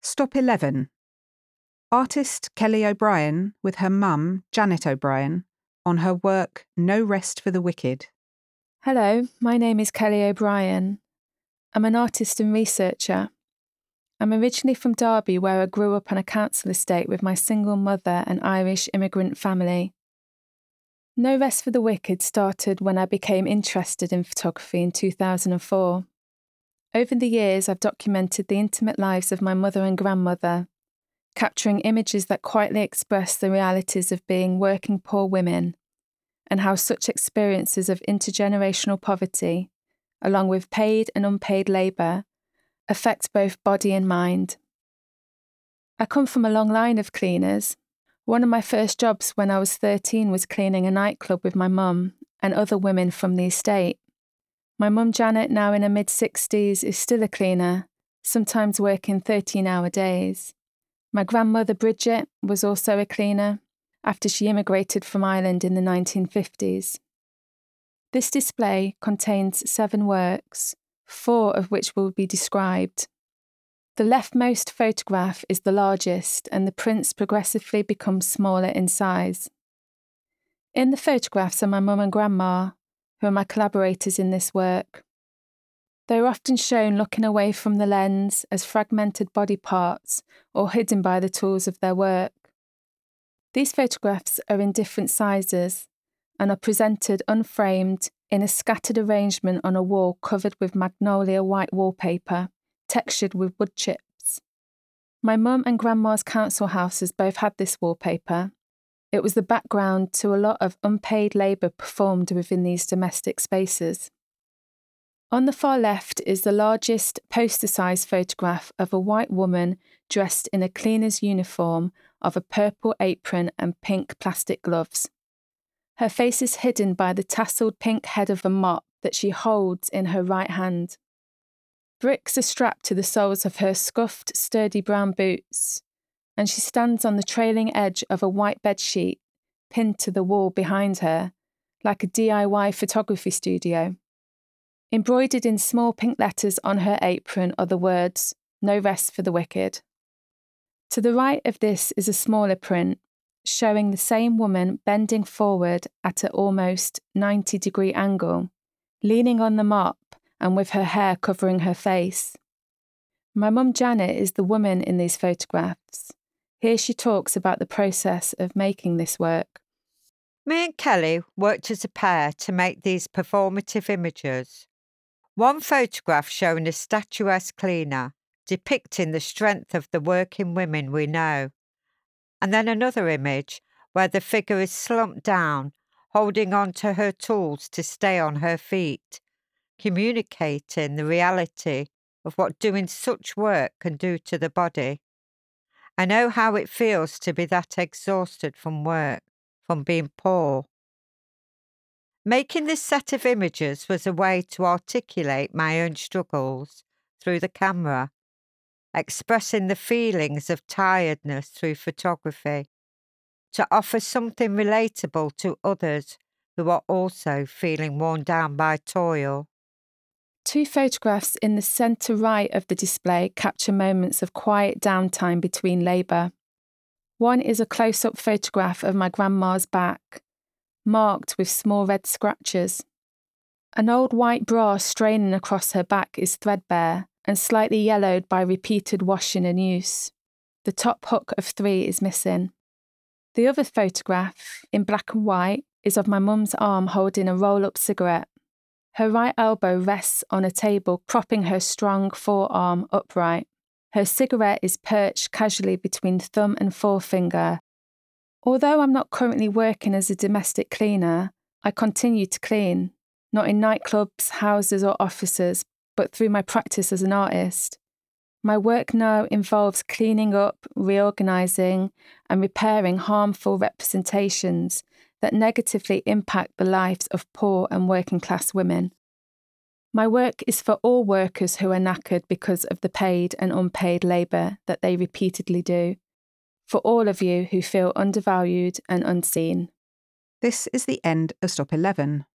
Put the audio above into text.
Stop 11. Artist Kelly O'Brien with her mum, Janet O'Brien, on her work No Rest for the Wicked. Hello, my name is Kelly O'Brien. I'm an artist and researcher. I'm originally from Derby, where I grew up on a council estate with my single mother and Irish immigrant family. No Rest for the Wicked started when I became interested in photography in 2004. Over the years, I've documented the intimate lives of my mother and grandmother, capturing images that quietly express the realities of being working poor women and how such experiences of intergenerational poverty, along with paid and unpaid labour, affect both body and mind. I come from a long line of cleaners. One of my first jobs when I was 13 was cleaning a nightclub with my mum and other women from the estate. My mum Janet, now in her mid-60s, is still a cleaner, sometimes working 13-hour days. My grandmother Bridget was also a cleaner after she immigrated from Ireland in the 1950s. This display contains 7 works, 4 of which will be described. The leftmost photograph is the largest, and the prints progressively become smaller in size. In the photographs are my mum and grandma, who are my collaborators in this work. They are often shown looking away from the lens as fragmented body parts or hidden by the tools of their work. These photographs are in different sizes and are presented unframed in a scattered arrangement on a wall covered with magnolia white wallpaper, textured with wood chips. My mum and grandma's council houses both had this wallpaper. It was the background to a lot of unpaid labour performed within these domestic spaces. On the far left is the largest poster-sized photograph of a white woman dressed in a cleaner's uniform of a purple apron and pink plastic gloves. Her face is hidden by the tasselled pink head of a mop that she holds in her right hand. Bricks are strapped to the soles of her scuffed, sturdy brown boots, and she stands on the trailing edge of a white bedsheet pinned to the wall behind her, like a DIY photography studio. Embroidered in small pink letters on her apron are the words, "No Rest for the Wicked." To the right of this is a smaller print, showing the same woman bending forward at an almost 90-degree angle, leaning on the mop and with her hair covering her face. My mum Janet is the woman in these photographs. Here she talks about the process of making this work. Me and Kelly worked as a pair to make these performative images. One photograph showing a statuesque cleaner, depicting the strength of the working women we know. And then another image where the figure is slumped down, holding on to her tools to stay on her feet, communicating the reality of what doing such work can do to the body. I know how it feels to be that exhausted from work, from being poor. Making this set of images was a way to articulate my own struggles through the camera, expressing the feelings of tiredness through photography, to offer something relatable to others who are also feeling worn down by toil. 2 photographs in the centre right of the display capture moments of quiet downtime between labour. One is a close-up photograph of my grandma's back, marked with small red scratches. An old white bra straining across her back is threadbare and slightly yellowed by repeated washing and use. The top hook of 3 is missing. The other photograph, in black and white, is of my mum's arm holding a roll-up cigarette. Her right elbow rests on a table, propping her strong forearm upright. Her cigarette is perched casually between thumb and forefinger. Although I'm not currently working as a domestic cleaner, I continue to clean, not in nightclubs, houses or offices, but through my practice as an artist. My work now involves cleaning up, reorganising and repairing harmful representations that negatively impact the lives of poor and working class women. My work is for all workers who are knackered because of the paid and unpaid labour that they repeatedly do, for all of you who feel undervalued and unseen. This is the end of Stop 11.